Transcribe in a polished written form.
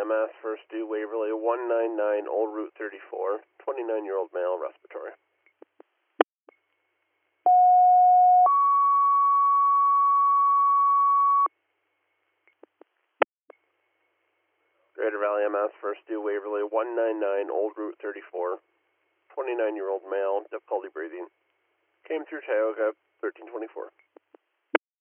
MS, first due Waverly, 199, Old Route 34, 29-year-old male, respiratory. Greater Valley MS, first due Waverly, 199, Old Route 34, 29-year-old male, difficulty breathing. Came through Tioga, 1324.